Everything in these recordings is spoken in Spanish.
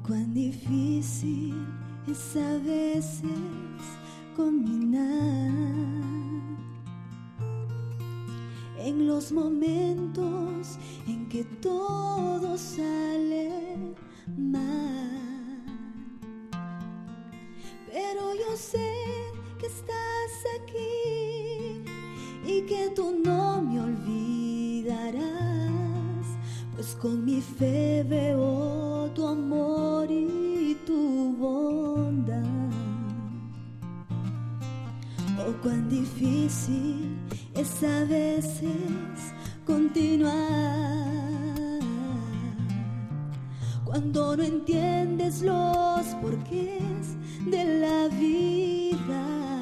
Cuán difícil es a veces caminar en los momentos en que todo sale mal. Pero yo sé que estás aquí y que tú no me olvidarás, pues con mi fe veo tu amor y tu bondad. Oh, cuán difícil es a veces continuar cuando no entiendes los porqués de la vida.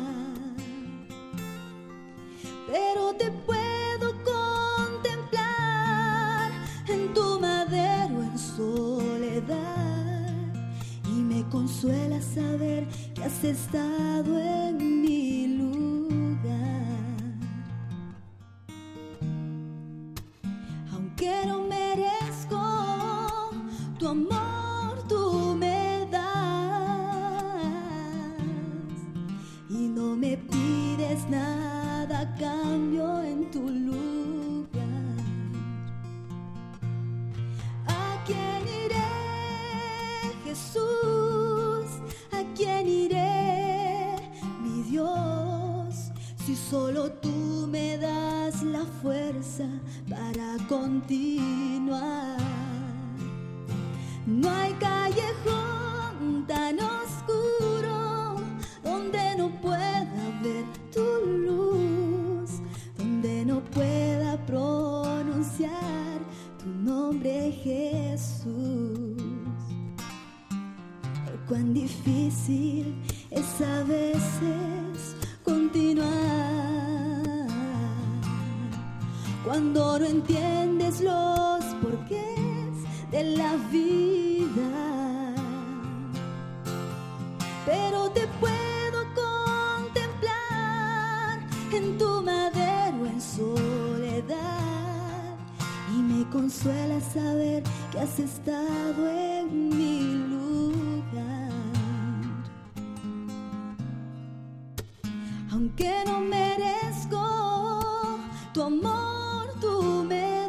Pero te puedo contemplar en tu madero en soledad, y me consuela saber que has estado en mi lugar. Aunque no merezco tu amor, tú me das, y no me pides nada a cambio en tu lugar. ¿A quién iré, Jesús? ¿A quién iré, mi Dios? Si solo tú me das la fuerza para continuar. No hay callejón tan oscuro donde no pueda ver tu luz, donde no pueda pronunciar tu nombre, Jesús. Oh, cuán difícil es a veces continuar cuando no entiendes los porqués de la vida. Pero te puedo contemplar en tu madero en soledad, y me consuela saber que has estado en mi lugar. Aunque no merezco tu amor, tú me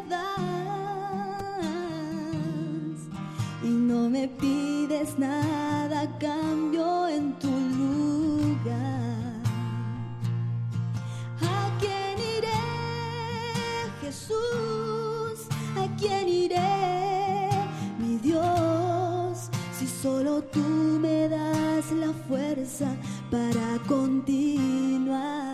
das, y no me pides nada a cambio en tu lugar. ¿A quién iré, Jesús? ¿A quién iré, mi Dios? Si solo tú me das la fuerza para continuar.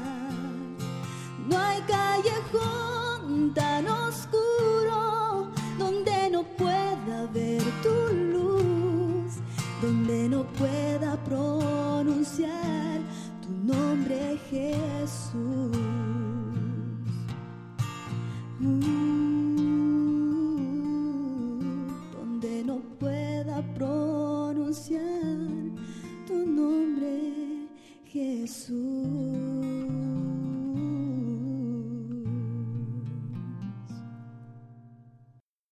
No hay callejón tan oscuro donde no pueda ver tu luz, donde no pueda pronunciar tu nombre, Jesús. Donde no pueda pronunciar tu nombre, Jesús.